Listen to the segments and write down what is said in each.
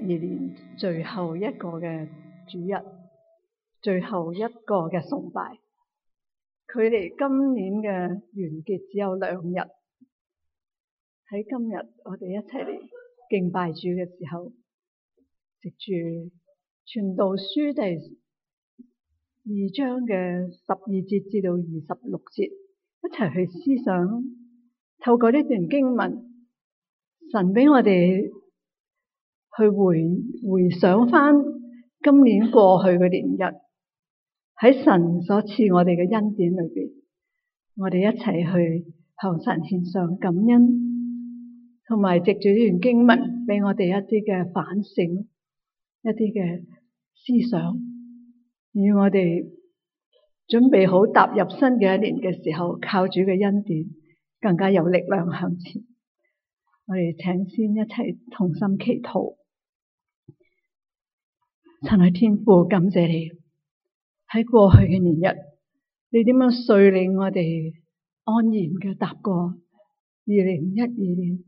年最後一個嘅主日，最後一個嘅崇拜，距離今年嘅完結只有2日。喺今日我哋一齊嚟敬拜主嘅時候，藉住傳道書第2章嘅12節至到26節，一齊去思想，透過呢段經文，神俾我哋去回想翻今年過去嘅年日，喺神所賜我哋嘅恩典裏邊，我哋一齊去向神獻上感恩，同埋藉住呢段經文俾我哋一啲嘅反省，一啲嘅思想，而我哋準備好踏入新嘅一年嘅時候，靠主嘅恩典更加有力量向前。我哋請先一齊同心祈禱。神愛天父，感謝你喺過去嘅年日，你點樣率領我哋安然嘅踏過2012年，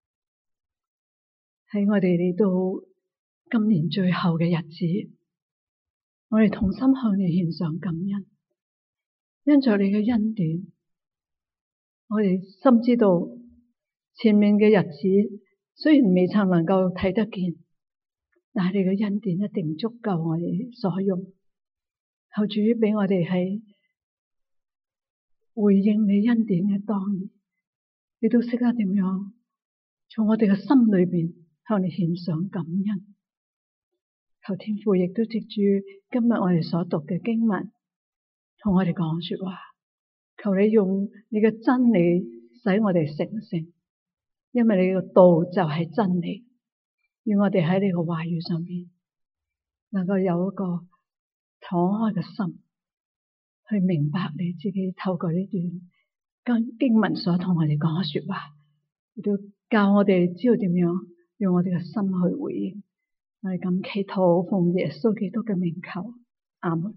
喺我哋嚟到今年最後嘅日子，我哋同心向你獻上感恩。因着你嘅恩典，我哋深知道前面嘅日子雖然未曾能夠睇得見，但係你嘅恩典一定足夠我哋所用。求主俾我哋喺回應你恩典嘅當兒，你都識得點樣從我哋嘅心裏邊向你獻上感恩。求天父亦都藉住今日我哋所讀嘅經文，同我哋講說話。求你用你嘅真理使我哋成聖，因為你嘅道就係真理。願我哋喺你嘅話語上邊，能夠有一個敞開嘅心，去明白你自己透過呢段經文所同我哋講嘅說話，亦都教我哋知道點樣用我哋嘅心去回應。我哋咁祈禱，奉耶穌基督嘅名求，阿門。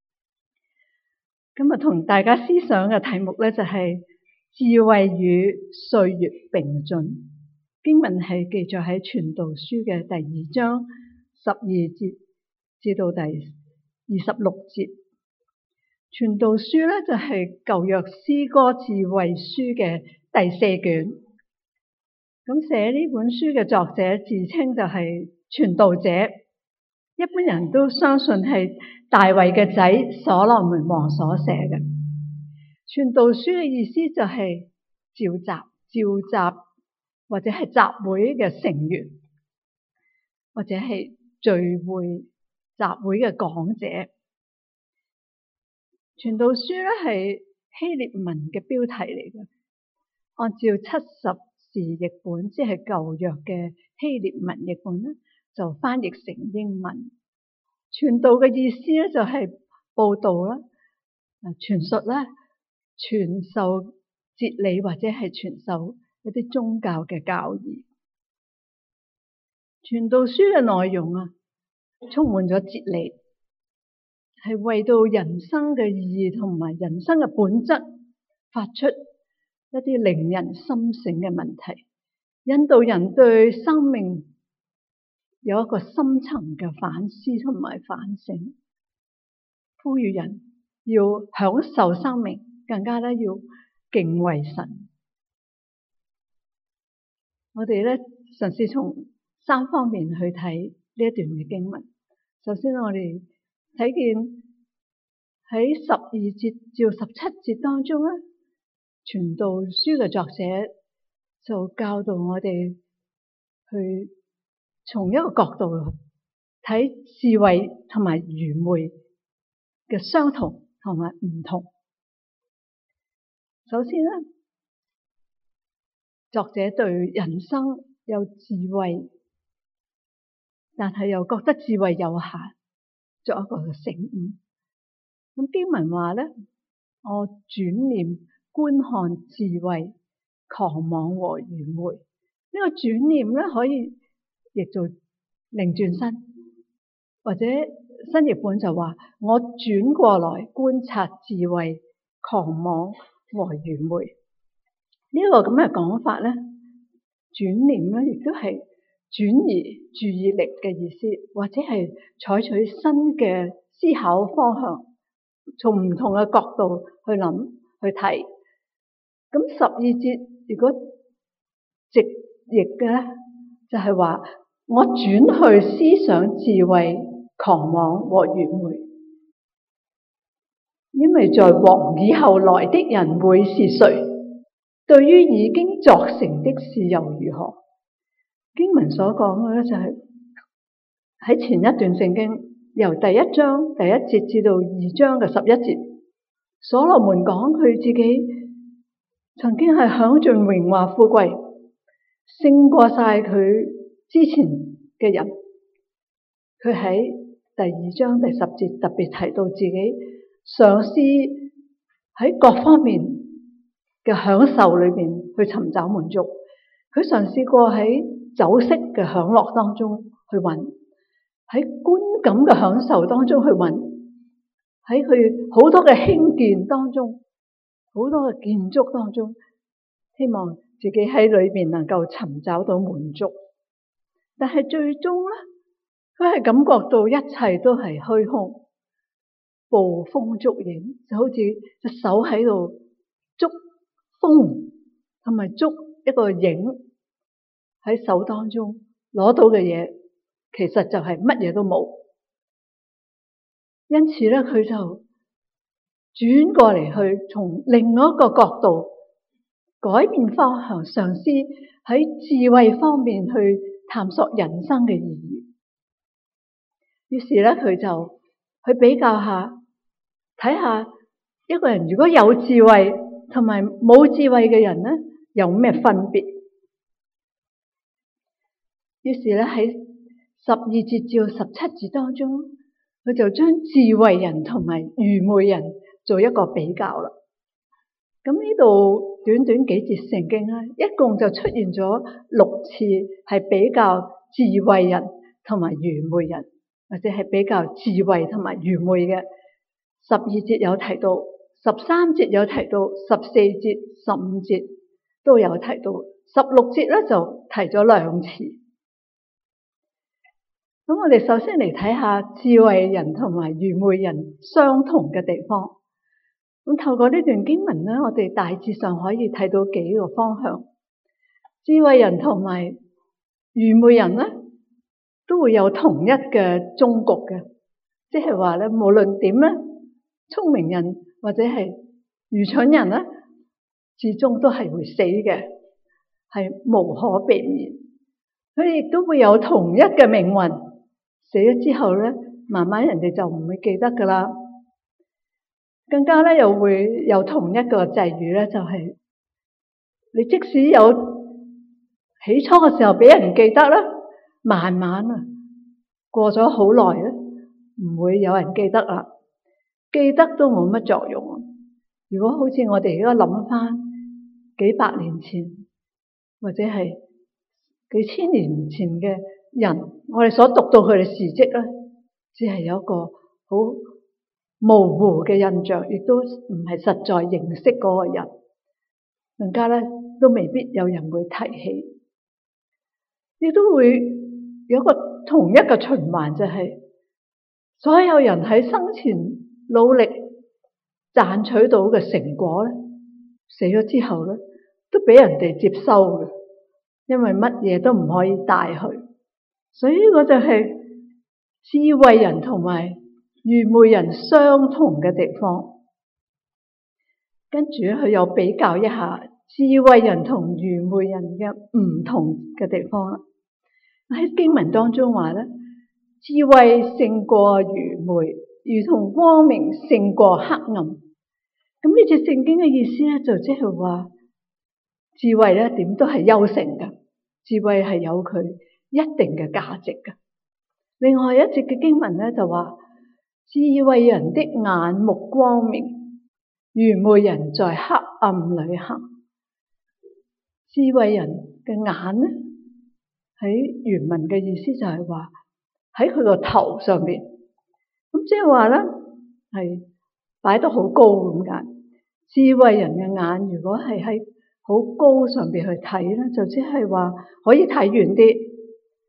今日同大家思想嘅題目咧就係智慧與歲月並進。經文係記載喺傳道書嘅第2章12節至到第26節。傳道書咧就係舊約詩歌智慧書嘅第4卷。咁寫呢本書嘅作者自稱就係傳道者，一般人都相信係大衛嘅仔所羅門王所寫嘅。傳道書嘅意思就係召集或者係集會嘅成員，或者係聚會集會嘅講者。傳道書咧係希臘文嘅標題嚟嘅，按照70士譯本，即係舊約嘅希臘文譯本咧，就翻譯成英文。傳道嘅意思咧就係報道啦、傳述啦、傳授哲理或者係傳授一啲宗教嘅教義。傳道書嘅內容充滿咗哲理，係為到人生嘅意義同埋人生嘅本質發出一啲令人心醒嘅問題，引導人對生命有一個深層嘅反思同埋反省，呼籲人要享受生命，更加咧要敬畏神。我哋咧嘗試從3方面去睇呢一段嘅經文。首先我哋睇見喺12節至17節當中咧，傳道書嘅作者就教導我哋去從一個角度睇智慧同埋愚昧嘅相同同埋唔同。首先咧，作者對人生有智慧，但係又覺得智慧有限，作一個醒悟。咁經文話咧，我轉念觀看智慧、狂妄和愚昧。呢個轉念咧可以譯做擰轉身，或者新譯本就話我轉過來觀察智慧、狂妄和愚昧。呢個咁嘅講法咧，轉念咧亦都係轉移注意力嘅意思，或者係採取新嘅思考方向，從唔同嘅角度去諗去睇。咁12節如果直譯嘅咧，就係話我轉去思想智慧、狂妄和愚昧，因為在王以後來的人會是誰？對於已經作成的事又如何？經文所講嘅咧就係喺前一段聖經，由第1章第1節至到2章嘅11節，所羅門講佢自己曾經係享盡榮華富貴，勝過晒佢之前嘅人。佢喺第2章第10節特別提到自己嘗試喺各方面嘅享受裏邊去尋找滿足。佢嘗試過喺酒色嘅享樂當中去揾，喺觀感嘅享受當中去揾，喺佢好多嘅興建當中，好多嘅建築當中，希望自己喺裏邊能夠尋找到滿足。但係最終咧，佢係感覺到一切都係虛空，捕風捉影，就好似隻手喺度捉風，同埋捉一個影喺手當中攞到嘅嘢，其實就係乜嘢都冇。因此咧，佢就轉過嚟去從另外一個角度改變方向，嘗試喺智慧方面去探索人生嘅意義。於是咧，佢就去比較下，睇下一個人如果有智慧同埋冇智慧嘅人咧，有咩分別？於是咧，喺12節至到17節當中，佢就將智慧人同埋愚昧人做一個比較啦。咁呢度短短幾節聖經咧，一共就出現咗6次係比較智慧人同埋愚昧人，或者係比較智慧同埋愚昧嘅。12節有提到，13節有提到，14節、15節都有提到，16節咧就提咗2次。咁我哋首先嚟睇下智慧人同埋愚昧人相同嘅地方。咁透過呢段經文咧，我哋大致上可以睇到幾個方向。智慧人同埋愚昧人咧，都會有同一嘅終局嘅，即係話咧，無論點咧，聰明人或者係愚蠢人咧，始終都係會死嘅，係無可避免。佢哋亦都會有同一嘅命運。死咗之後咧，慢慢人哋就唔會記得噶啦。更加咧，又會有同一個際遇咧，就係你即使有起初嘅時候俾人記得啦，慢慢啊過咗好耐咧，唔會有人記得啦。記得都冇乜作用。如果好似我哋而家諗翻幾百年前，或者係幾千年前嘅人，我哋所讀到佢哋事蹟咧，只係有一個好模糊嘅印象，亦都唔係實在認識嗰個人，更加咧都未必有人會提起，亦都會有一個同一個循環，就係所有人喺生前努力賺取到嘅成果咧，死咗之後咧，都俾人哋接收嘅，因為乜嘢都唔可以帶去。所以呢個就係智慧人同埋愚昧人相同嘅地方。跟住佢又比較一下智慧人同愚昧人嘅唔同嘅地方啦。喺經文當中話咧，智慧勝過愚昧，如同光明勝過黑暗。咁呢隻聖經嘅意思咧，就即係話智慧咧點都係優勝嘅，智慧係有佢一定嘅價值嘅。另外一節嘅經文咧就話，智慧人的眼目光明，愚昧人在黑暗裏行。智慧人嘅眼咧，喺原文嘅意思就係話喺佢個頭上邊，咁即係話咧係擺得好高咁解。智慧人嘅眼如果係喺好高上邊去睇咧，就即係話可以睇遠啲，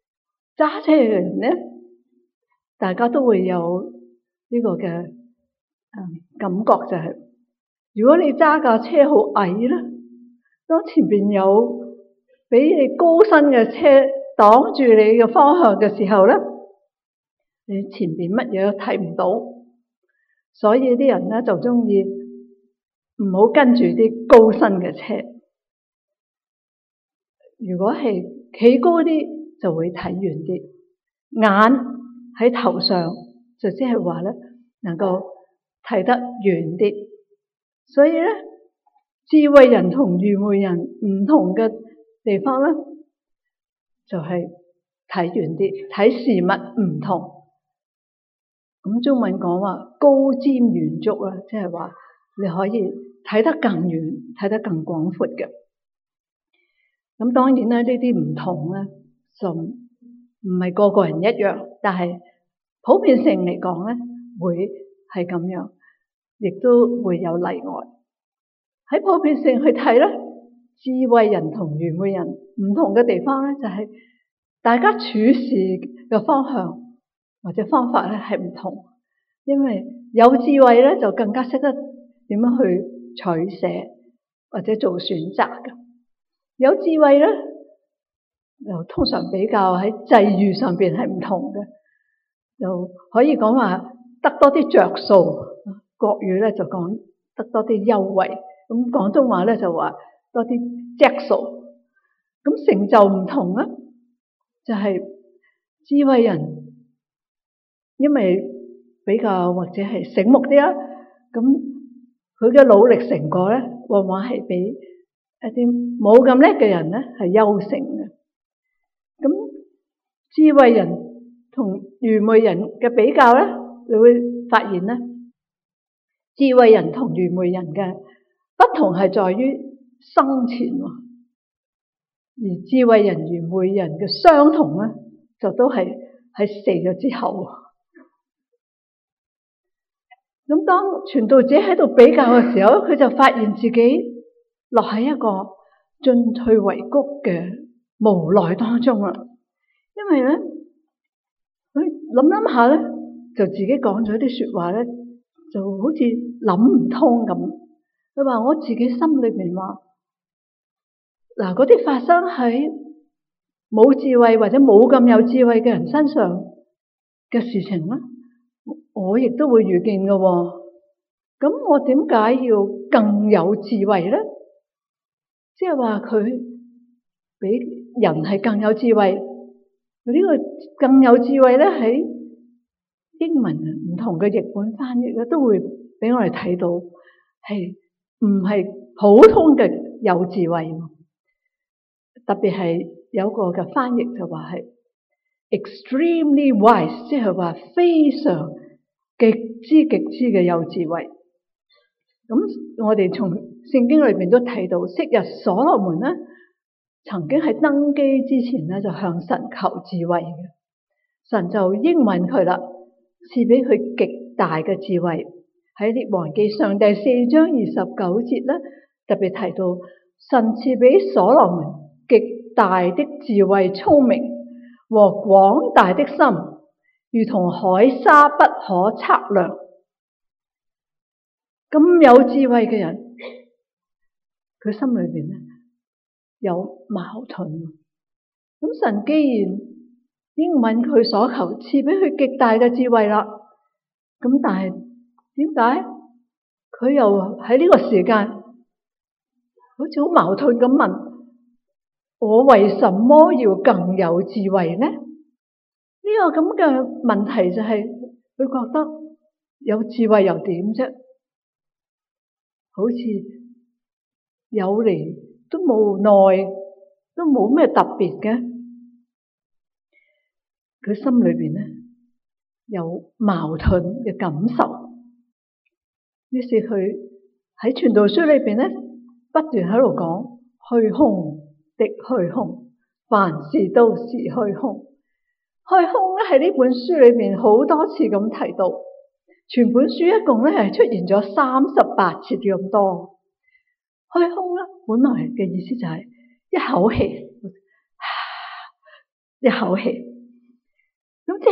揸車嘅人咧，大家都會有呢個嘅感覺，就係如果你揸架車好矮啦，當前邊有比你高身嘅車擋住你嘅方向嘅時候咧，你前邊乜嘢都睇唔到，所以啲人咧就中意唔好跟住啲高身嘅車。如果係企高啲，就會睇遠啲，眼喺頭上就即係話咧，能夠睇得遠啲。所以咧，智慧人同愚昧人唔同嘅地方咧，就係睇遠啲，睇事物唔同。咁中文講話高瞻遠矚啦，即係話你可以睇得更遠，睇得更廣闊嘅。咁當然咧，呢啲唔同咧，就唔係個個人一樣，但係普遍性嚟講咧，會係咁樣，亦都會有例外。喺普遍性去睇咧，智慧人同愚昧人唔同嘅地方咧，就係大家處事嘅方向或者方法咧係唔同。因為有智慧咧，就更加識得點樣去取捨或者做選擇嘅。有智慧咧，又通常比較喺際遇上邊係唔同嘅，就可以講話得多啲着數。國語咧就講得多啲優惠，咁廣東話咧就話多啲著數。咁成就唔同啦，就係智慧人，因為比較或者係醒目啲啦，咁佢嘅努力成果咧，往往係比一啲冇咁叻嘅人咧係優勝嘅。咁智慧人同愚昧人嘅比較咧，你會發現咧，智慧人同愚昧人嘅不同係在於生前，而智慧人愚昧人嘅相同咧，就都係喺死咗之後。咁當傳道者喺度比較嘅時候，佢就發現自己落喺一個進退維谷嘅無奈當中啦。因為咧，佢諗下咧，就自己講咗啲說話咧，就好似諗唔通咁。佢話我自己心裏邊話，嗱，嗰啲發生喺冇智慧或者冇咁有智慧嘅人身上嘅事情咧，我亦都會遇見嘅喎。咁我點解要更有智慧咧？即係話佢比人係更有智慧。呢個更有智慧咧，喺英文唔同嘅譯本翻譯咧，都會俾我哋睇到係唔係普通嘅有智慧。特別係有個嘅翻譯就話係 extremely wise， 即係話非常極之嘅有智慧。咁我哋從聖經裏邊都睇到，昔日所羅門咧，曾經喺登基之前咧，就向神求智慧嘅，神就應允佢啦，賜俾佢極大嘅智慧。喺列王記上第4章29節咧，特別提到神賜俾所羅門極大的智慧、聰明和廣大的心，如同海沙不可測量。咁有智慧嘅人，佢心裏邊咧有矛盾。咁神既然應允佢所求，賜俾佢極大嘅智慧啦，咁但係點解佢又喺呢個時間好似好矛盾咁問，我為什麼要更有智慧呢？呢個咁嘅問題就係佢覺得有智慧又點啫？好似有嚟都無奈，都冇咩特別嘅。佢心裏邊咧有矛盾嘅感受，於是佢喺傳道書裏邊咧不斷喺度講虛空的虛空，凡事都是虛空。虛空咧喺呢本書裏邊好多次咁提到。全本書一共咧係出現咗38次咁多。虛空咧本來嘅意思就係一口氣，一口氣。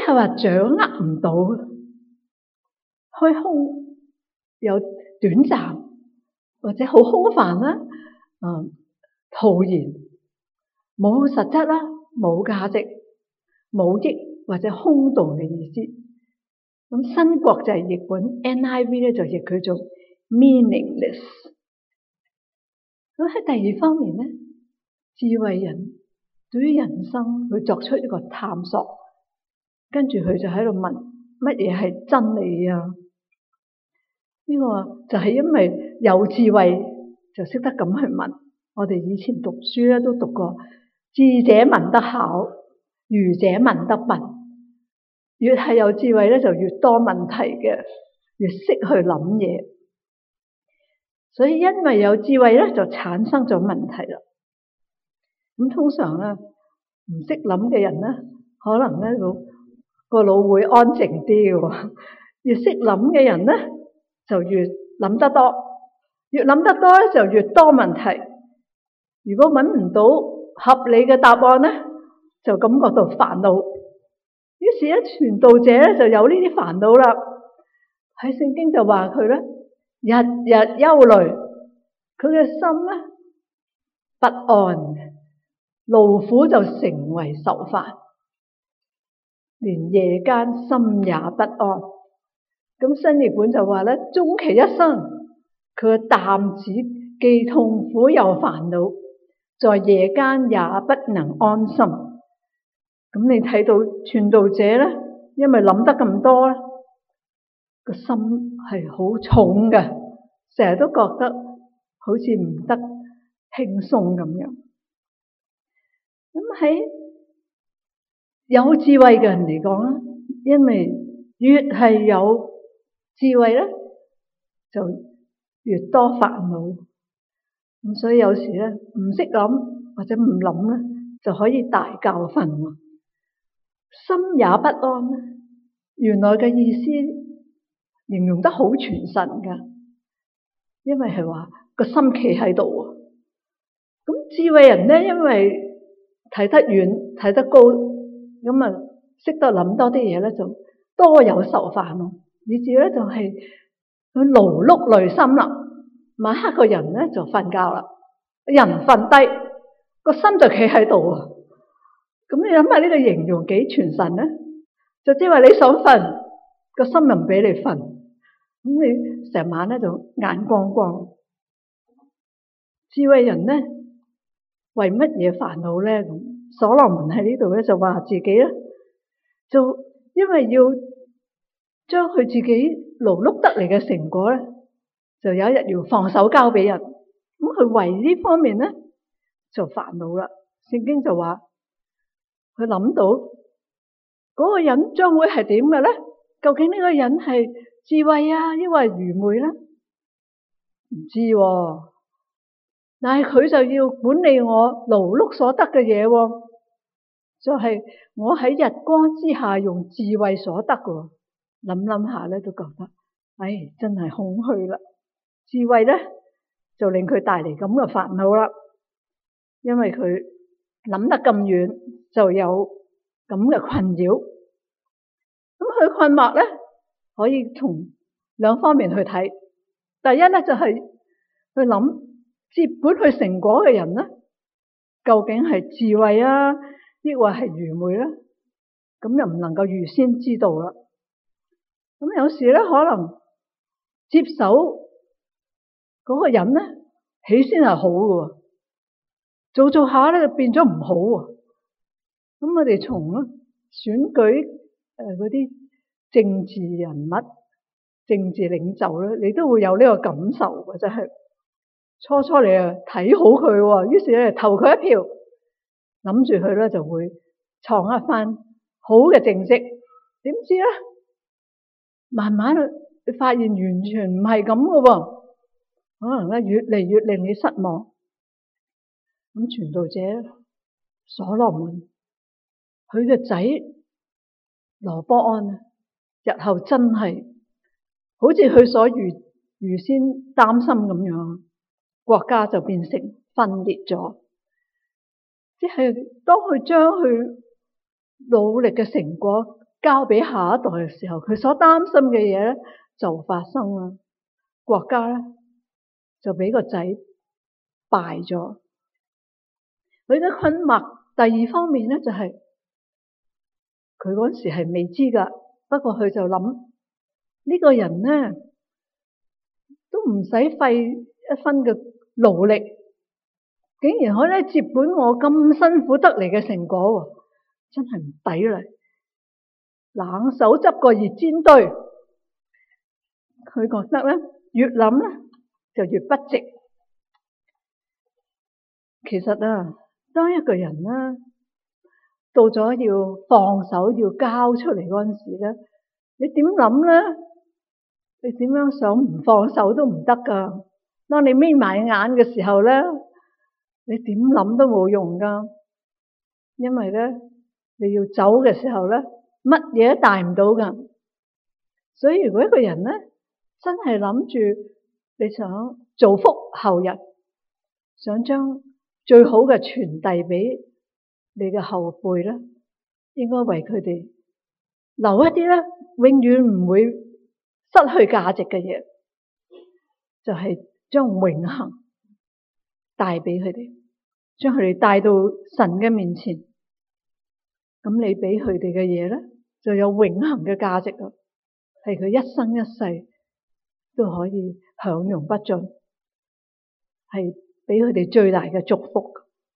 係話掌握唔到，虛空有短暫或者好空泛啦，徒然冇實質啦，冇價值、冇益或者空洞嘅意思。咁新國際譯本 NIV 咧就譯佢做 meaningless。咁喺第二方面咧，智慧人對於人生佢作出一個探索，跟住佢就喺度問乜嘢係真理啊？呢個就係因為有智慧就識得咁去問。我哋以前讀書咧都讀過，智者問得巧，愚者問得笨。越係有智慧咧，就越多問題嘅，越識去諗嘢。所以因為有智慧咧，就產生咗問題啦。咁通常咧，唔識諗嘅人咧，可能咧個腦會安靜啲嘅。越識諗嘅人咧，就越諗得多，越諗得多咧就越多問題。如果揾唔到合理嘅答案咧，就感覺到煩惱。於是咧，傳道者咧就有呢啲煩惱啦。喺聖經就話佢咧，日日憂慮，佢嘅心咧不安，勞苦就成為愁煩，連夜間心也不安。咁新譯本就話咧，終其一生，佢嘅擔子既痛苦又煩惱，在夜間也不能安心。咁你睇到傳道者咧，因為諗得咁多咧，個心係好重嘅，成日都覺得好似唔得輕鬆咁樣。咁喺有智慧嘅人嚟講咧，因為越係有智慧咧，就越多煩惱。咁所以有時咧，唔識諗或者唔諗咧，就可以大教訓。心也不安咧，原來嘅意思形容得好傳神噶，因為係話個心企喺度。咁智慧人咧，因為睇得遠睇得高，咁啊識得諗多啲嘢咧，就多有愁煩咯，以至咧就係佢勞碌累心啦。晚黑個人咧就瞓覺啦，人瞓低個心就企喺度啊。咁你諗下呢個形容幾傳神咧？就即係話你想瞓，個心又唔俾你瞓，咁你成晚咧就眼光光。智慧人咧為乜嘢煩惱咧？咁所羅門喺呢度咧就話自己咧，就因為要將佢自己勞碌得嚟嘅成果咧，就有一日要放手交俾人，咁佢為呢方面咧就煩惱啦。聖經就話。佢諗到嗰個人將會係點嘅咧？究竟呢個人係智慧啊，抑或係愚昧咧？唔知喎。但係佢就要管理我勞碌所得嘅嘢喎，就係我喺日光之下用智慧所得嘅。諗下咧，都覺得，真係空虛啦。智慧咧就令佢帶嚟咁嘅煩惱啦，因為佢諗得咁遠。就有咁嘅困擾，咁佢困惑咧，可以從兩方面去睇。第一咧就係去諗接管佢成果嘅人咧，究竟係智慧啊，抑或係愚昧咧？咁又唔能夠預先知道啦。咁有時咧，可能接手嗰個人咧，起先係好嘅，做下咧就變咗唔好。咁我哋從選舉嗰啲政治人物、政治領袖咧，你都會有呢個感受嘅，真係初你啊睇好佢，於是咧投佢一票，諗住佢咧就會創一番好嘅政績。點知咧，慢慢你發現完全唔係咁嘅，可能咧越嚟越令你失望。咁傳道者所羅門。佢嘅仔羅波安啊，日後真係好似佢所預先擔心咁樣，國家就變成分裂咗。即係當佢將佢努力嘅成果交俾下一代嘅時候，佢所擔心嘅嘢咧就發生啦。國家咧就俾個仔敗咗。佢嘅困惑第二方面咧就係佢嗰時係未知噶，不過佢就諗呢個人咧都唔使費一分嘅勞力，竟然可以接本我咁辛苦得嚟嘅成果，真係唔抵嚟。冷手執個熱煎堆，佢覺得咧越諗咧就越不值。其實啊，當一個人啦到咗要放手要交出嚟嗰陣時咧，你點諗咧？你點樣想唔放手都唔得噶。當你眯埋眼嘅時候咧，你點諗都冇用噶，因為咧你要走嘅時候咧，乜嘢都帶唔到噶。所以如果一個人咧真係諗住你想造福後人，想將最好嘅傳遞俾你嘅後輩咧，應該為佢哋留一啲咧永遠唔會失去價值嘅嘢，就係將永恆帶俾佢哋，將佢哋帶到神嘅面前。咁你俾佢哋嘅嘢咧，就有永恆嘅價值啦，係佢一生一世都可以享用不盡，係俾佢哋最大嘅祝福。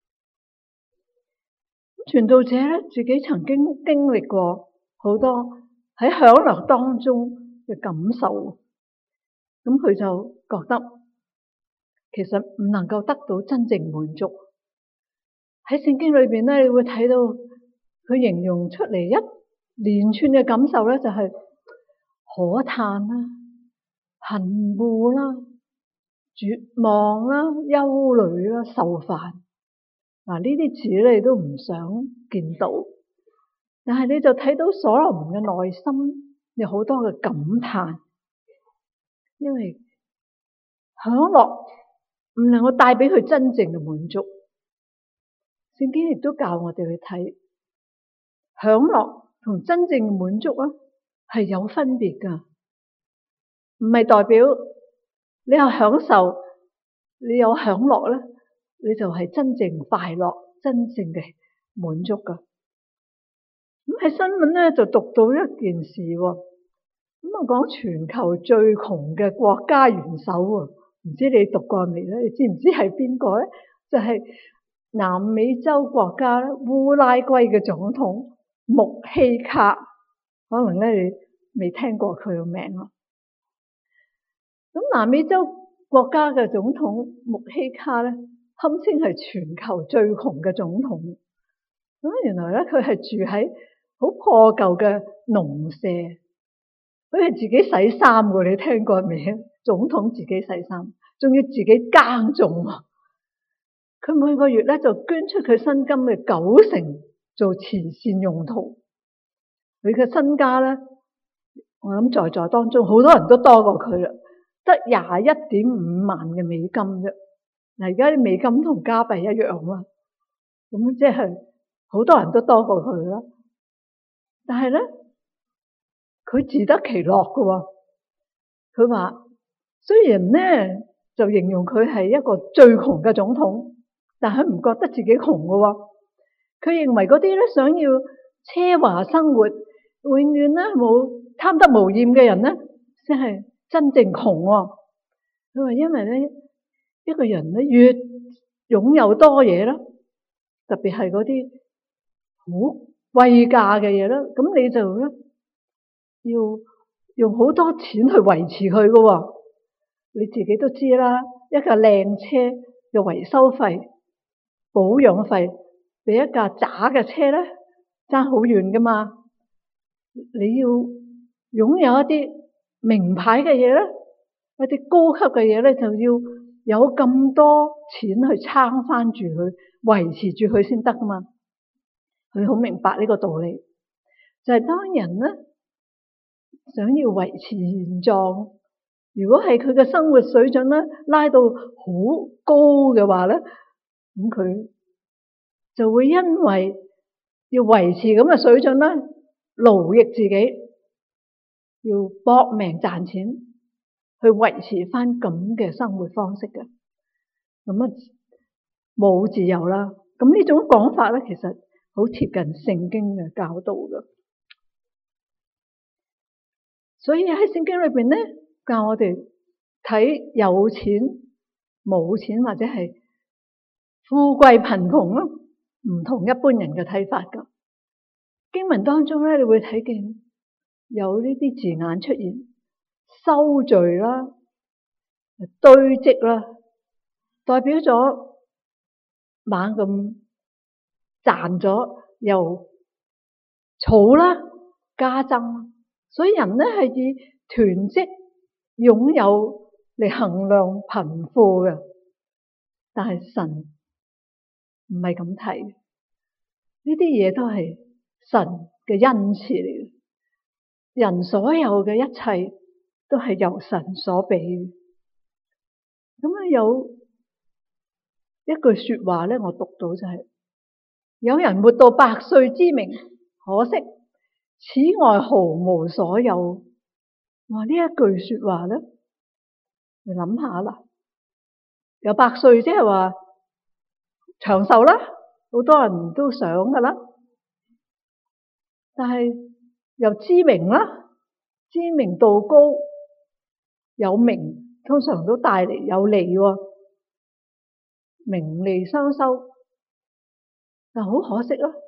傳道者咧，自己曾經經歷過好多喺享樂當中嘅感受，咁佢就覺得其實唔能夠得到真正滿足。喺聖經裏邊咧，你會睇到佢形容出嚟一連串嘅感受咧，就係可嘆啦、恨惡啦、絕望啦、憂慮啦、受煩。嗱，呢啲字咧你都唔想見到，但係你就睇到所羅門嘅內心有好多嘅感嘆，因為享樂唔能夠帶俾佢真正嘅滿足。聖經亦都教我哋去睇享樂同真正嘅滿足啊，係有分別噶，唔係代表你有享受，你有享樂咧，你就係真正快樂、真正嘅滿足噶。咁喺新聞咧就讀到一件事，咁啊講全球最窮嘅國家元首，唔知你讀過未咧？你知唔知係邊個咧？就係南美洲國家烏拉圭嘅總統穆希卡，可能咧你未聽過佢個名咯。咁南美洲國家嘅總統穆希卡咧，堪稱係全球最窮嘅總統。咁原來咧佢係住喺好破舊嘅農舍，佢係自己洗衫嘅，你聽過未啊？總統自己洗衫，仲要自己耕種。佢每個月咧就捐出佢薪金嘅90%做慈善用途。佢嘅身家咧，我諗在座當中好多人都多過佢啦，得21.5萬嘅美金啫。嗱，而家啲美金同加幣一樣啊，咁即係好多人都多過佢啦。但係咧，佢自得其樂嘅。佢話雖然咧就形容佢係一個最窮嘅總統，但係佢唔覺得自己窮嘅。佢認為嗰啲咧想要奢華生活，永遠咧冇貪得無厭嘅人咧，先係真正窮。佢話因為咧，一個人咧越擁有多嘢啦，特別係嗰啲好貴價嘅嘢啦，咁你就咧要用好多錢去維持佢嘅。你自己都知啦，一架靚車嘅維修費、保養費，比一架渣嘅車咧爭好遠噶嘛。你要擁有一啲名牌嘅嘢咧，一啲高級嘅嘢咧，就要有咁多錢去撐翻住佢，維持住佢先得噶嘛。佢好明白呢個道理，就係當人咧想要維持現狀，如果係佢嘅生活水準咧拉到好高嘅話咧，咁佢就會因為要維持咁嘅水準咧， 勞役自己，要搏命賺錢去維持翻咁嘅生活方式嘅，咁啊冇自由啦。咁呢種講法咧，其實好貼近聖經嘅教導嘅。所以喺聖經裏邊咧，教我哋睇有錢冇錢或者係富貴貧窮咯，唔同一般人嘅睇法噶。經文當中咧，你會睇見有呢啲字眼出現，收聚啦、堆積啦，代表咗猛咁賺咗又儲啦、加增。所以人咧係以囤積擁有嚟衡量貧富嘅，但係神唔係咁睇，呢啲嘢都係神嘅恩賜嚟嘅。人所有嘅一切都係由神所俾嘅。咁啊有一句說話咧，我讀到就係：有人活到百歲之名，可惜此外毫無所有。哇！呢一句說話咧，你諗下啦，有百歲即係話長壽啦，好多人都想噶啦。但係又知名啦，知名度高，有名通常都帶嚟有利喎，名利雙收。但好可惜啦，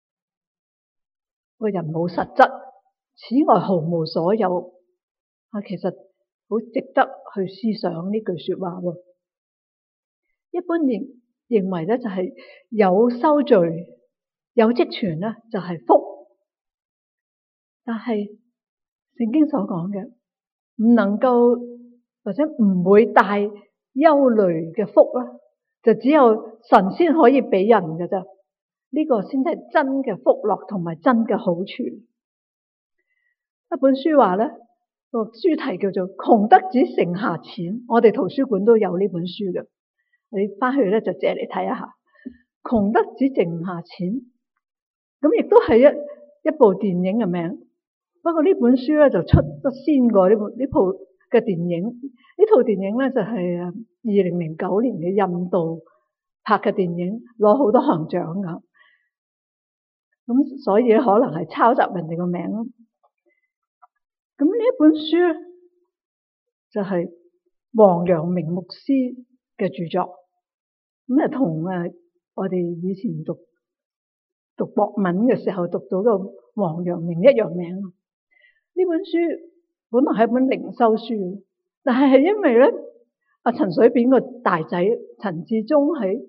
個人冇實質，此外毫無所有。其實好值得去思想呢句說話喎。一般認為咧就係有收聚有積存咧就係福，但係聖經所講嘅唔能夠或者唔會帶憂慮嘅福啦，就只有神先可以俾人嘅啫。呢個先係真嘅福樂同埋真嘅好處。一本書話咧，個書題叫做《窮得只剩下錢》，我哋圖書館都有呢本書嘅，你翻去咧就借嚟睇一下。窮得只剩下錢，咁亦都係一部電影嘅名。不過呢本書咧就出得先過呢部嘅電影。呢套電影咧就係2009年嘅印度拍嘅電影，攞好多項獎噶。咁所以可能係抄襲人哋個名咯。咁呢一本書咧就係王陽明牧師嘅著作，咁啊同我哋以前讀國文嘅時候讀到個王陽明一樣名。呢本書本來係一本靈修書，但係因為咧陳水扁個大仔陳志忠喺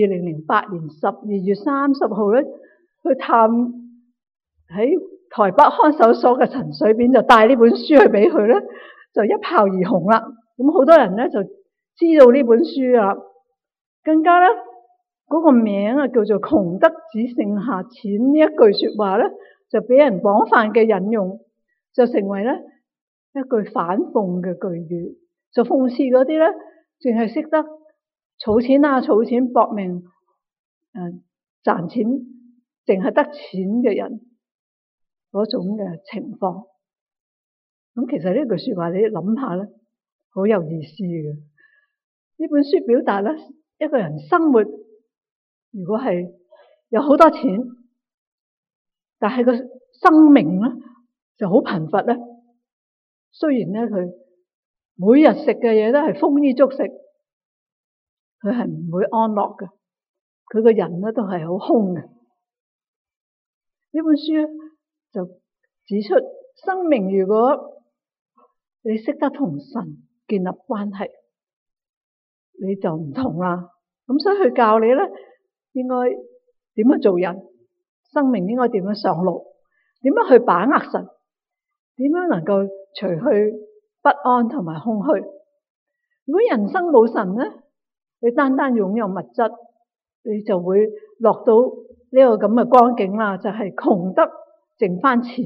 2008年12月30號咧去探喺台北看守所嘅陳水扁，就帶呢本書去俾佢咧，就一炮而紅啦。咁好多人咧就知道呢本書啊，更加咧嗰個名啊叫做窮得只剩下錢呢一句說話咧，就俾人廣泛嘅引用，就成為咧一句反諷嘅句語，就諷刺嗰啲咧淨係識得儲錢搏命賺錢，淨係得錢嘅人嗰種嘅情況。咁其實呢句說話你諗下咧，好有意思嘅。呢本書表達咧一個人生活如果係有好多錢，但係個生命咧就好貧乏咧。雖然咧佢每日食嘅嘢都係豐衣足食，佢係唔會安樂嘅，佢個人咧都係好空嘅。呢本書咧就指出，生命如果你識得同神建立關係，你就唔同啦。咁所以佢教你咧，應該點樣做人，生命應該點樣上路，點樣去把握神，點樣能夠除去不安同埋空虛。如果人生冇神咧，你單單擁有物質，你就會落到呢個咁嘅光景啦，就係窮得剩翻錢。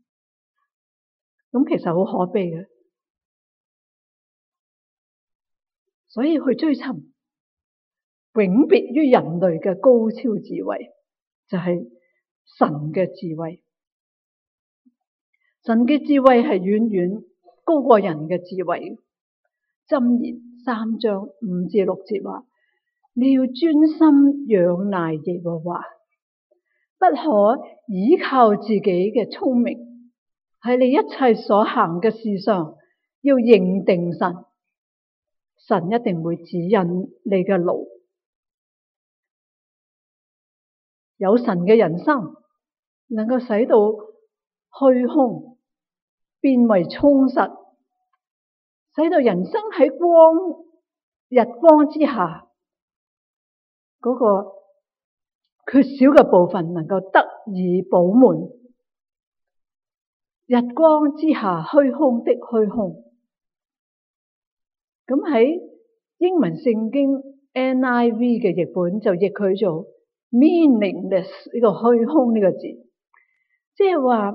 咁其實好可悲嘅。所以去追尋永別於人類嘅高超智慧，就係神嘅智慧。 神嘅智慧係遠遠高過人嘅智慧。箴言3章5至6節話：你要專心仰賴耶和華，不可倚靠自己嘅聰明，喺你一切所行嘅事上要認定神，神一定會指引你嘅路。有神嘅人生能夠使到虛空變為充實，使到人生喺日光之下嗰個缺少嘅部分能夠得以補滿。日光之下虛空的虛空。咁喺英文聖經 NIV 嘅譯本就譯佢做 meaningless 呢個虛空呢個字，即係話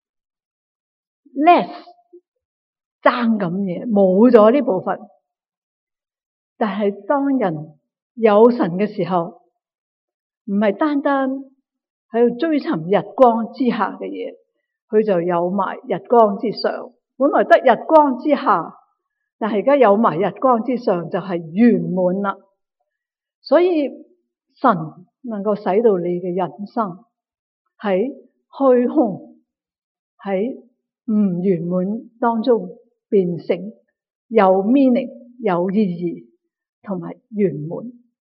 less 爭咁嘢，冇咗呢部分。但係當人有神嘅時候，唔係單單喺度追尋日光之下嘅嘢，佢就有埋日光之上。本來得日光之下，但係而家有埋日光之上，就係圓滿啦。所以神能夠使到你嘅人生喺虛空、喺唔圓滿當中變成有 meaning、有意義同埋圓滿。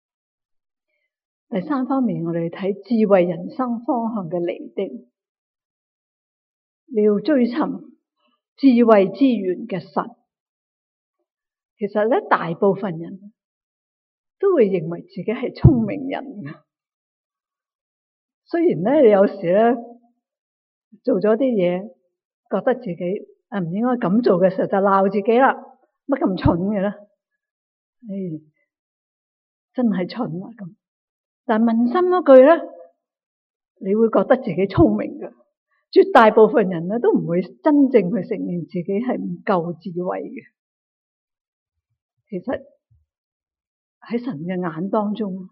第三方面，我哋睇智慧人生方向嘅釐定。你要追尋智慧之源嘅神。其實咧，大部分人都會認為自己係聰明人嘅。雖然咧，你有時咧做咗啲嘢，覺得自己唔應該咁做嘅時候，就鬧自己啦，乜咁蠢嘅咧？真係蠢啦咁。但問心嗰句咧，你會覺得自己聰明嘅。絕大部分人咧都唔會真正去承認自己係唔夠智慧嘅。其實喺神嘅眼當中，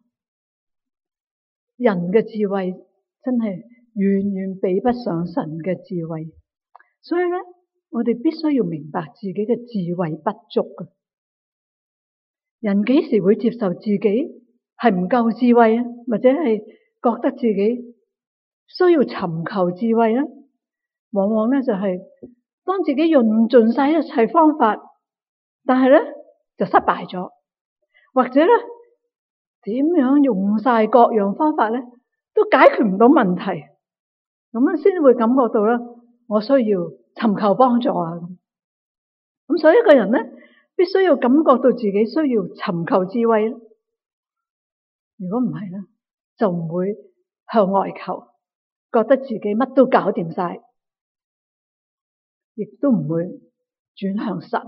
人嘅智慧真係遠遠比不上神嘅智慧。所以咧，我哋必須要明白自己嘅智慧不足嘅。人幾時會接受自己係唔夠智慧啊？或者係覺得自己需要尋求智慧咧？往往咧就係當自己用盡晒一切方法，但係咧就失敗咗，或者咧點樣用晒各樣方法咧都解決唔到問題，咁樣先會感覺到咧我需要尋求幫助啊。咁所以一個人咧必須要感覺到自己需要尋求智慧。如果唔係咧，就唔會向外求，覺得自己乜都搞掂晒，亦都唔會轉向神。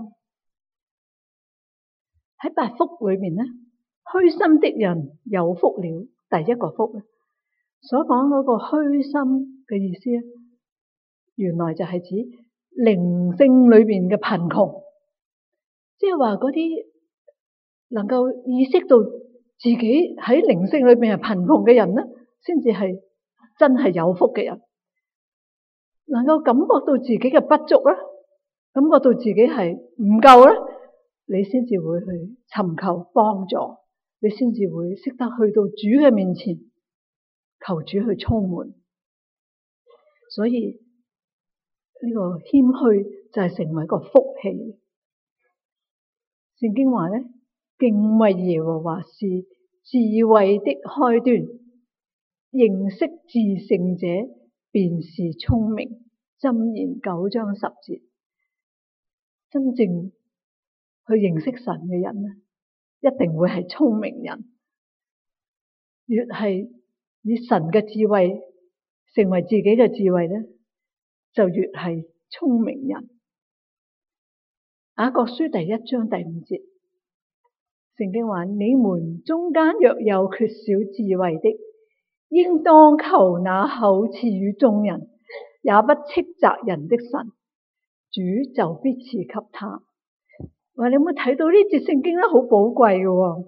喺8福裏面咧，虛心的人有福了。第一個福咧，所講嗰個虛心嘅意思咧，原來就係指靈性裏邊嘅貧窮，即係話嗰啲能夠意識到自己喺靈性裏邊係貧窮嘅人咧，先至係真係有福嘅人。能夠感覺到自己嘅不足咧，感覺到自己係唔夠咧，你先至會去尋求幫助，你先至會識得去到主嘅面前，求主去充滿。所以呢個謙虛就係成為一個福氣。聖經話咧，敬畏耶和華是智慧的開端，認識至聖者便是聰明。箴言9章10節。真正去認識神嘅人咧，一定會係聰明人。越係以神嘅智慧成為自己嘅智慧咧，就越係聰明人。雅各書第1章第5節，聖經話：你們中間若有缺少智慧的，應當求那厚賜予眾人，也不斥責人的神，主就必賜給他。話你有冇睇到呢節聖經咧？好寶貴嘅，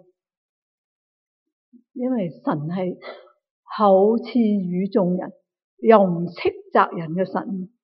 因為神係厚賜予眾人，又唔斥責人嘅神。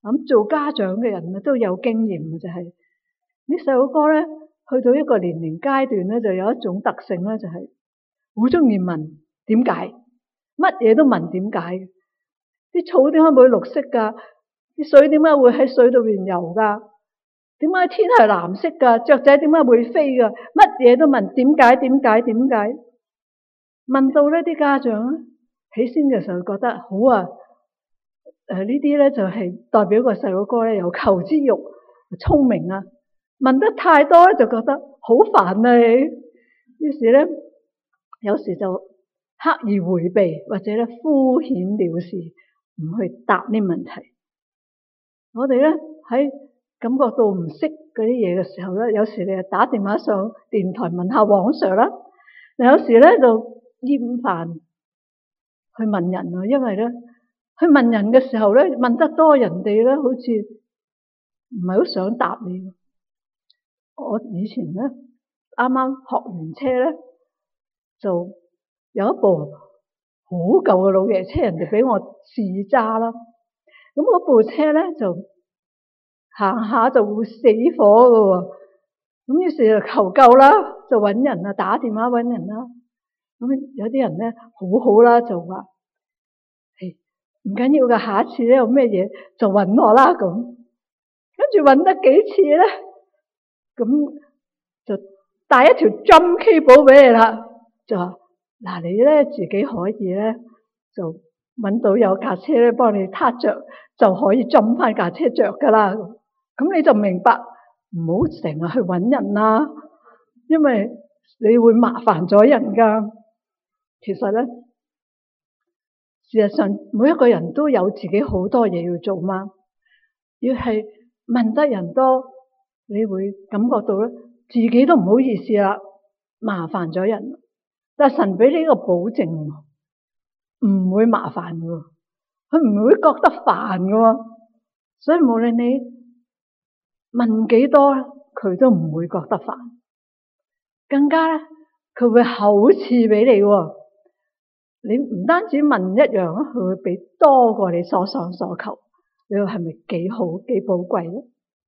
咁做家長嘅人都有經驗嘅，就係啲細佬哥咧，去到一個年齡階段咧，就有一種特性咧，就係好中意問點解，乜嘢都問點解。啲草點解會綠色噶？啲水點解會喺水度邊游噶？點解天係藍色噶？雀仔點解會飛噶？乜嘢都問點解？點解？點解？問到呢啲家長咧，起先嘅時候覺得好啊，呢啲咧就係代表個細佬哥咧有求知欲、聰明啊。問得太多咧，就覺得好煩啊你。於是咧，有時就刻意迴避或者咧敷衍了事，唔去答呢問題。我哋咧喺感覺到唔識嗰啲嘢嘅時候咧，有時你就打電話上電台問下黃 Sir 啦。有時咧就厭煩去問人啊，因為咧去問人嘅時候咧，問得多人哋咧好似唔係好想答你。我以前咧啱啱學完車咧，就有一部好舊嘅老爺車，人哋俾我試揸啦。咁嗰部車咧就行下就會死火㗎喎。咁於是就求救啦，就揾人啊，打電話揾人啦。咁有啲人咧好好啦，就話唔緊要噶，下一次咧有咩嘢就揾我啦咁。跟住揾得幾次咧，咁就帶一條 jump cable 俾你啦，就話嗱你咧自己可以咧就揾到有架車咧幫你撻着，就可以 jump 翻架車着噶啦。咁你就明白唔好成日去揾人啦，因為你會麻煩咗人噶。其實咧，事實上每一個人都有自己好多嘢要做嘛。要係問得人多，你會感覺到咧自己都唔好意思啦，麻煩咗人。但係神俾你呢個保證，唔會麻煩嘅，佢唔會覺得煩嘅。所以無論你問幾多，佢都唔會覺得煩。更加咧，佢會厚賜俾你。你唔單止問一樣啊，佢會俾多過你所想所求。你話係咪幾好幾寶貴咧？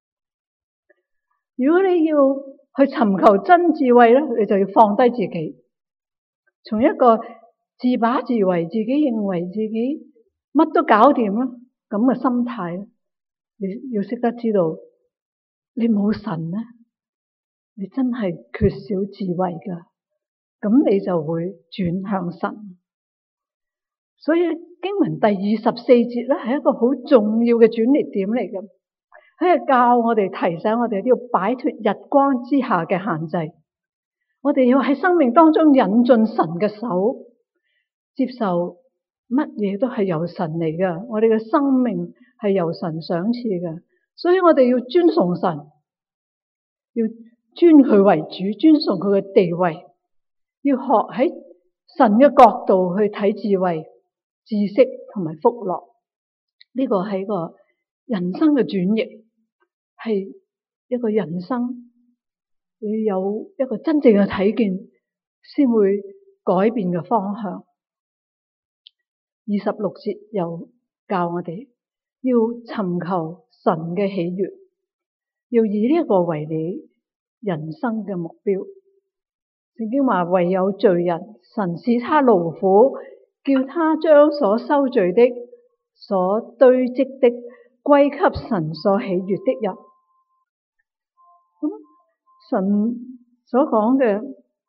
如果你要去尋求真智慧咧，你就要放低自己，從一個自把自為、自己認為自己乜都搞掂啦咁嘅心態，你要識得知道，你冇神咧，你真係缺少智慧噶，咁你就會轉向神。所以經文第24節咧係一個好重要嘅轉捩點嚟嘅，佢係教我哋提醒我哋要擺脫日光之下嘅限制，我哋要喺生命當中引進神嘅手，接受乜嘢都係由神嚟嘅，我哋嘅生命係由神賞賜嘅，所以我哋要尊崇神，要尊佢為主，尊崇佢嘅地位，要學喺神嘅角度去睇智慧、知識同埋福樂。呢個係一個人生嘅轉譯，係一個人生你有一個真正嘅睇見，先會改變嘅方向。26節又教我哋要尋求神嘅喜悅，要以呢一個為你人生嘅目標。聖經話唯有罪人，神使他勞苦，叫他將所收聚的、所堆積的歸給神所喜悅的人。咁神所講嘅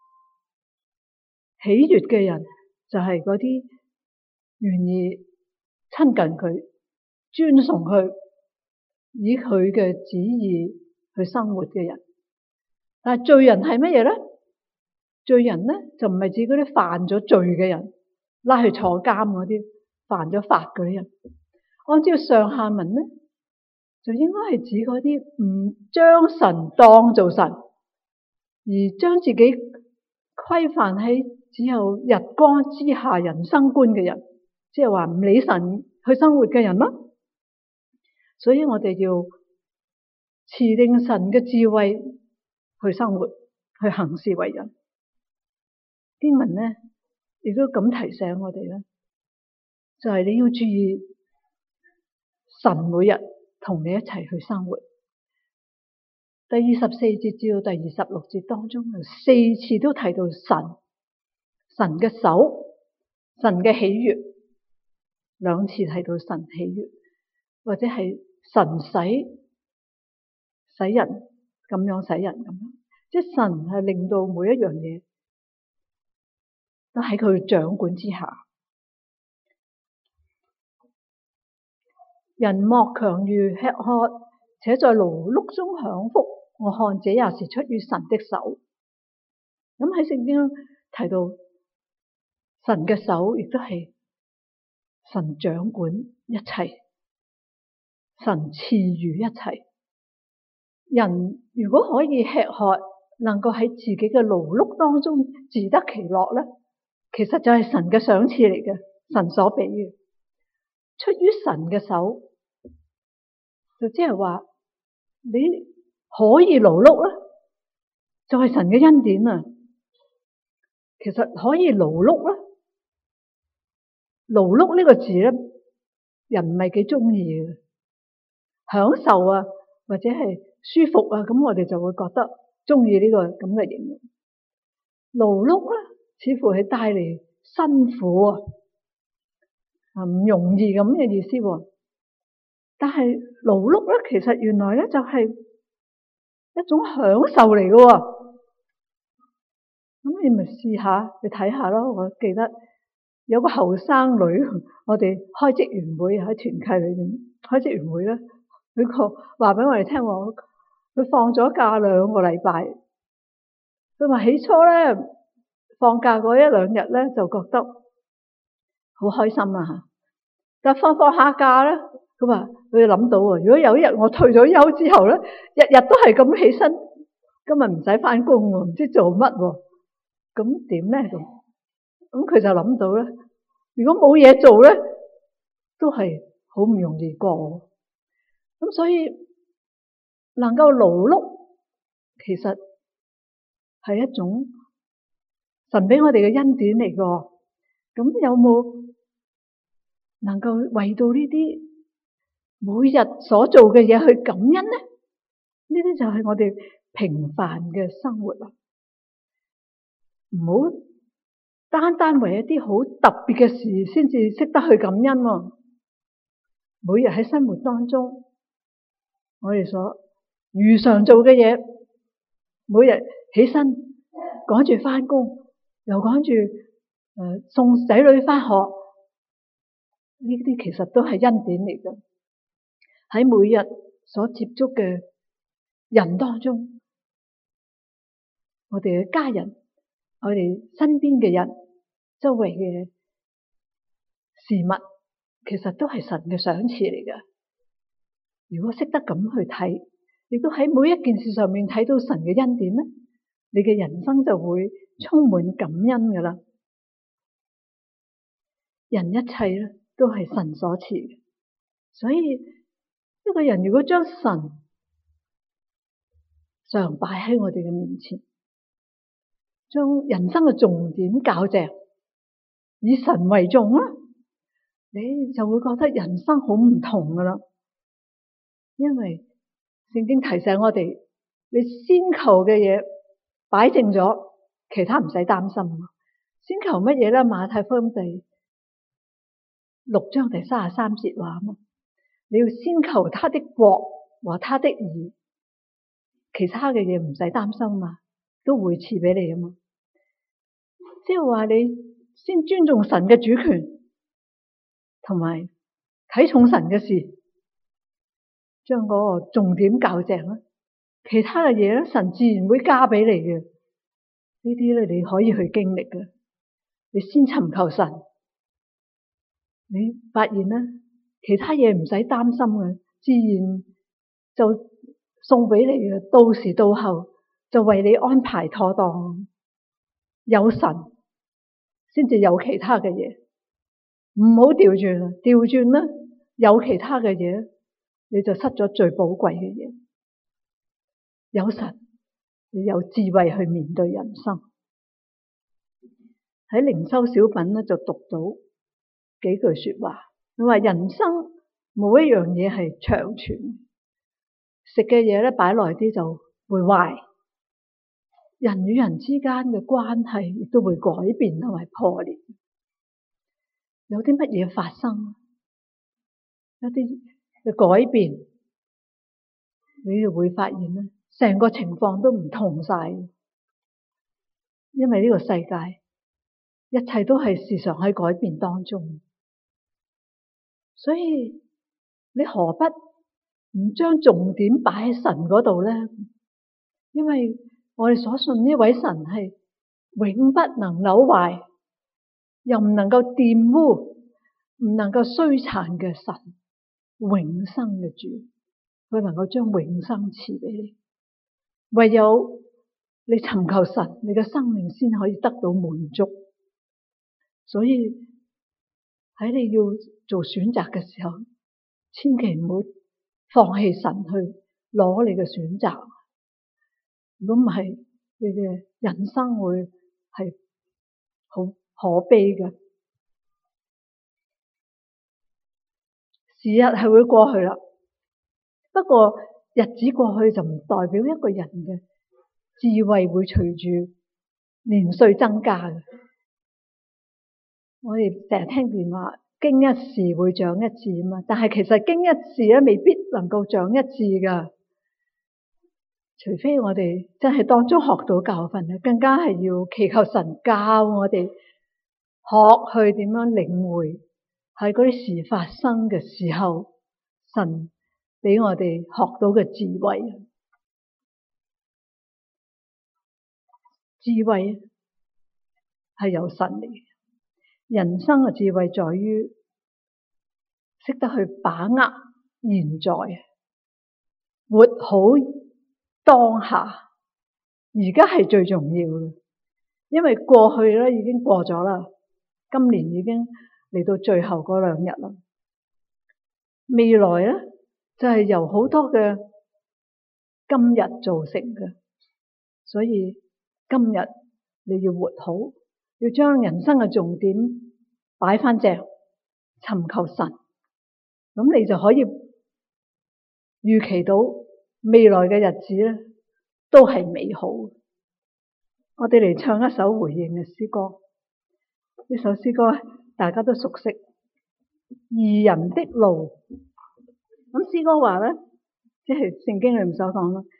喜悅嘅人，就係嗰啲願意親近佢、尊崇佢、以佢嘅旨意去生活嘅人。但係罪人係乜嘢咧？罪人咧就唔係指嗰啲犯咗罪嘅人，拉去坐監嗰啲犯咗法嗰啲人。按照上下文咧，就應該係指嗰啲唔將神當做神，而將自己規範喺只有日光之下人生觀嘅人，即係話唔理神去生活嘅人咯。所以我哋要持定神嘅智慧去生活，去行事為人。經文咧亦都咁提醒我哋咧，就係你要注意神每日同你一齊去生活。第24節至到第26節當中有4次都提到神嘅手，神嘅喜悅，2次提到神喜悅，或者係神使人咁樣使人咁樣，即係神係令到每一樣嘢都喺佢掌管之下。人莫強如吃喝，且在勞碌中享福，我看這也是出於神的手。咁喺聖經提到神嘅手，亦都係神掌管一切，神賜予一切。人如果可以吃喝，能夠喺自己嘅勞碌當中自得其樂咧，其實就係神嘅賞賜嚟嘅，神所俾嘅，出於神嘅手，就即係話你可以勞碌咧，就係神嘅恩典啊。其實可以勞碌咧，勞碌呢個字咧，人唔係幾中意嘅，享受啊或者係舒服啊，咁我哋就會覺得中意呢個咁嘅形容。勞碌咧，似乎係帶嚟辛苦啊，唔容易咁嘅意思。但係勞碌咧，其實原來咧就係一種享受嚟嘅。咁你咪試下，你睇下咯。我記得有個後生女，我哋開職員會喺團契裏面開職員會咧，佢話俾我哋聽，佢放咗假2個禮拜。佢話起初咧放假嗰1-2日咧就覺得好開心啊吓，但放下假咧，佢話佢諗到如果有一日我退咗休之後咧，日日都係咁起身，今日唔使翻工喎，唔知做乜喎，咁點咧咁佢就諗到咧，如果冇嘢做咧，都係好唔容易過。咁所以能夠勞碌，其實係一種神俾我哋嘅恩典嚟㗎。咁有冇能夠為到呢啲每日所做嘅嘢去感恩咧？呢啲就係我哋平凡嘅生活啦。唔好單單為一啲好特別嘅事先至識得去感恩喎。每日喺生活當中，我哋所如常做嘅嘢，每日起身趕住翻工，又趕住送仔女翻學，呢啲其實都係恩典嚟嘅。喺每日所接觸嘅人當中，我哋嘅家人，我哋身邊嘅人，周圍嘅事物，其實都係神嘅賞賜嚟嘅。如果識得咁去睇，亦都喺每一件事上面睇到神嘅恩典咧，你嘅人生就會充滿感恩噶啦。人一切咧都係神所賜嘅，所以一個人如果將神常擺喺我哋嘅面前，將人生嘅重點校正，以神為重啦，你就會覺得人生好唔同噶啦。因為聖經提醒我哋，你先求嘅嘢擺正咗，其他唔使擔心。先求乜嘢咧？馬太福音第6章第33節話啊嘛，你要先求他的國和他的義，其他嘅嘢唔使擔心嘛，都會賜俾你啊嘛。即係話你先尊重神嘅主權，同埋睇重神嘅事，將嗰個重點校正啦。其他嘅嘢咧，神自然會加俾你嘅。呢啲咧，你可以去經歷嘅。你先尋求神，你發現咧，其他嘢唔使擔心嘅，自然就送俾你嘅。到時到後就為你安排妥當。有神先至有其他嘅嘢，唔好調轉啦。調轉啦，有其他嘅嘢，你就失咗最寶貴嘅嘢。有神，你有智慧去面對人生。喺靈修小品咧就讀到幾句說話，佢話人生冇一樣嘢係長存。食嘅嘢咧擺耐啲就會壞，人與人之間嘅關係亦都會改變同埋破裂。有啲乜嘢發生，一啲嘅改變，你就會發現咧，成個情況都唔同晒。因為呢個世界一切都係時常喺改變當中，所以你何不唔將重點擺喺神嗰度咧？因為我哋所信呢位神係永不能朽壞，又唔能夠玷污，唔能夠衰殘嘅神，永生嘅主，佢能夠將永生賜俾你。唯有你尋求神，你嘅生命先可以得到滿足。所以喺你要做選擇嘅時候，千祈唔好放棄神去攞你嘅選擇。如果唔係，你嘅人生會係好可悲嘅。時日係會過去啦，不過日子過去就唔代表一個人嘅智慧會隨住年歲增加嘅。我哋成日聽見話經一事會長一智啊嘛，但係其實經一事咧未必能夠長一智噶，除非我哋真係當中學到教訓咧，更加係要祈求神教我哋學去點樣領會喺嗰啲事發生嘅時候，神俾我哋學到嘅智慧。智慧係由神嚟嘅，人生嘅智慧在於識得去把握現在，活好當下。而家係最重要嘅，因為過去咧已經過咗啦，今年已經嚟到最後嗰2日啦。未來咧就係由好多嘅今日造成嘅，所以今日你要活好，要將人生嘅重點擺翻正，尋求神，咁你就可以預期到未來嘅日子咧都係美好。我哋嚟唱一首回應嘅詩歌，呢首詩歌大家都熟悉，義人的路。咁詩歌話咧，即係聖經裏面所講啦，